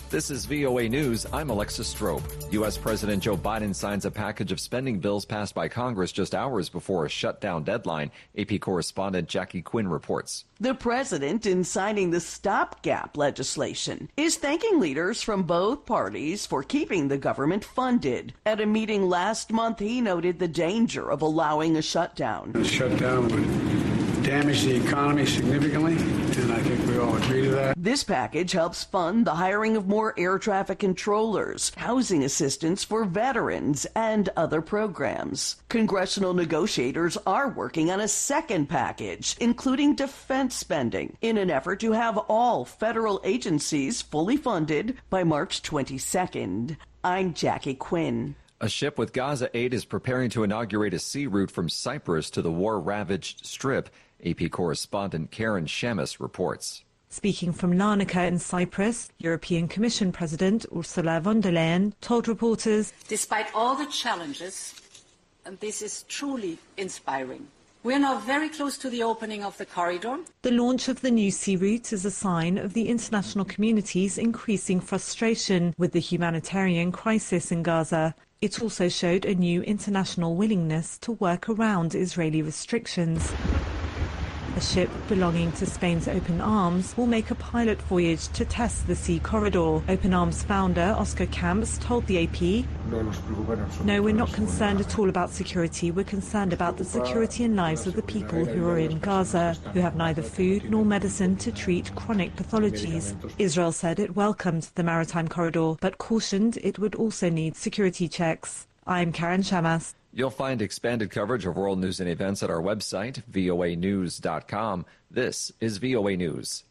This is VOA News. I'm Alexis Strope. U.S. President Joe Biden signs a package of spending bills passed by Congress just hours before a shutdown deadline. AP correspondent Jackie Quinn reports. The president, in signing the stopgap legislation, is thanking leaders from both parties for keeping the government funded. At a meeting last month, he noted the danger of allowing a shutdown. A shutdown would damage the economy significantly, and I think we all agree to that. This package helps fund the hiring of more air traffic controllers, housing assistance for veterans, and other programs. Congressional negotiators are working on a second package, including defense spending, in an effort to have all federal agencies fully funded by March 22nd. I'm Jackie Quinn. A ship with Gaza aid is preparing to inaugurate a sea route from Cyprus to the war-ravaged Strip. AP correspondent Karen Shamus reports. Speaking from Larnaca in Cyprus, European Commission President Ursula von der Leyen told reporters, "Despite all the challenges, and this is truly inspiring, we are now very close to the opening of the corridor." The launch of the new sea route is a sign of the international community's increasing frustration with the humanitarian crisis in Gaza. It also showed a new international willingness to work around Israeli restrictions. A ship belonging to Spain's Open Arms will make a pilot voyage to test the sea corridor. Open Arms founder Oscar Camps told the AP, "No, we're not concerned at all about security. We're concerned about the security and lives of the people who are in Gaza, who have neither food nor medicine to treat chronic pathologies." Israel said it welcomed the maritime corridor, but cautioned it would also need security checks. I'm Karen Shamas. You'll find expanded coverage of world news and events at our website, voanews.com. This is VOA News.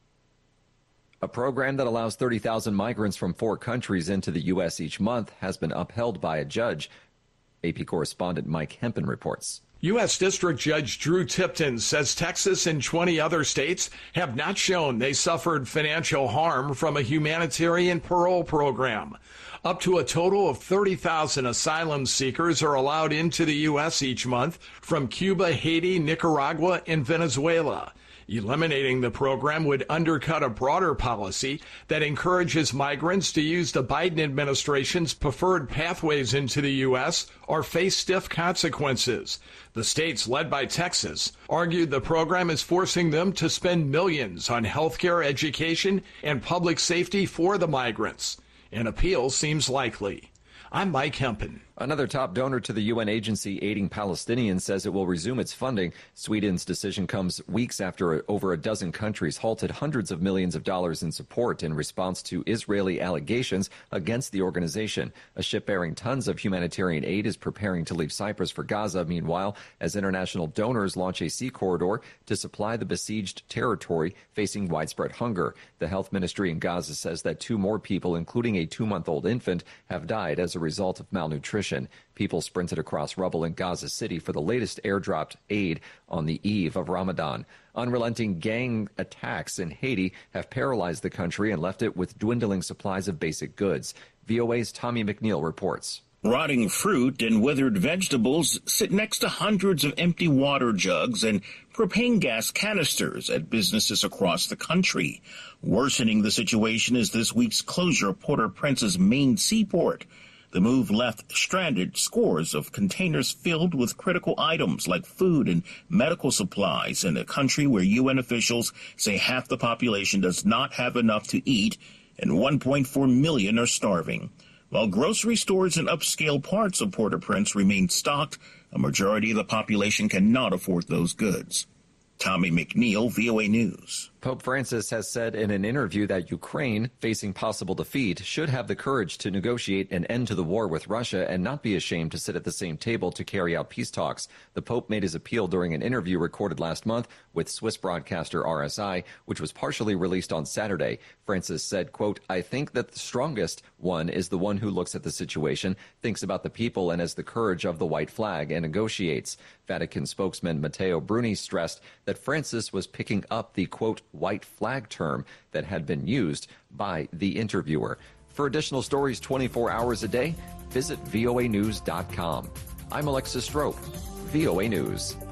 A program that allows 30,000 migrants from 4 countries into the U.S. each month has been upheld by a judge. AP correspondent Mike Hempen reports. U.S. District Judge Drew Tipton says Texas and 20 other states have not shown they suffered financial harm from a humanitarian parole program. Up to a total of 30,000 asylum seekers are allowed into the U.S. each month from Cuba, Haiti, Nicaragua, and Venezuela. Eliminating the program would undercut a broader policy that encourages migrants to use the Biden administration's preferred pathways into the U.S. or face stiff consequences. The states, led by Texas, argued the program is forcing them to spend millions on health care, education, and public safety for the migrants. An appeal seems likely. I'm Mike Hempen. Another top donor to the UN agency aiding Palestinians says it will resume its funding. Sweden's decision comes weeks after over a dozen countries halted hundreds of millions of dollars in support in response to Israeli allegations against the organization. A ship bearing tons of humanitarian aid is preparing to leave Cyprus for Gaza, meanwhile, as international donors launch a sea corridor to supply the besieged territory facing widespread hunger. The health ministry in Gaza says that 2 more people, including a 2-month-old infant, have died as a result of malnutrition. People sprinted across rubble in Gaza City for the latest airdropped aid on the eve of Ramadan. Unrelenting gang attacks in Haiti have paralyzed the country and left it with dwindling supplies of basic goods. VOA's Tommy McNeil reports. Rotting fruit and withered vegetables sit next to hundreds of empty water jugs and propane gas canisters at businesses across the country. Worsening the situation is this week's closure of Port-au-Prince's main seaport. The move left stranded scores of containers filled with critical items like food and medical supplies in a country where UN officials say half the population does not have enough to eat and 1.4 million are starving. While grocery stores in upscale parts of Port-au-Prince remain stocked, a majority of the population cannot afford those goods. Tommy McNeil, VOA News. Pope Francis has said in an interview that Ukraine, facing possible defeat, should have the courage to negotiate an end to the war with Russia and not be ashamed to sit at the same table to carry out peace talks. The Pope made his appeal during an interview recorded last month with Swiss broadcaster RSI, which was partially released on Saturday. Francis said, quote, "I think that the strongest one is the one who looks at the situation, thinks about the people, and has the courage of the white flag and negotiates." Vatican spokesman Matteo Bruni stressed that Francis was picking up the, quote, white flag term that had been used by the interviewer. For additional stories 24 hours a day, visit voanews.com. I'm Alexis Strope, VOA News.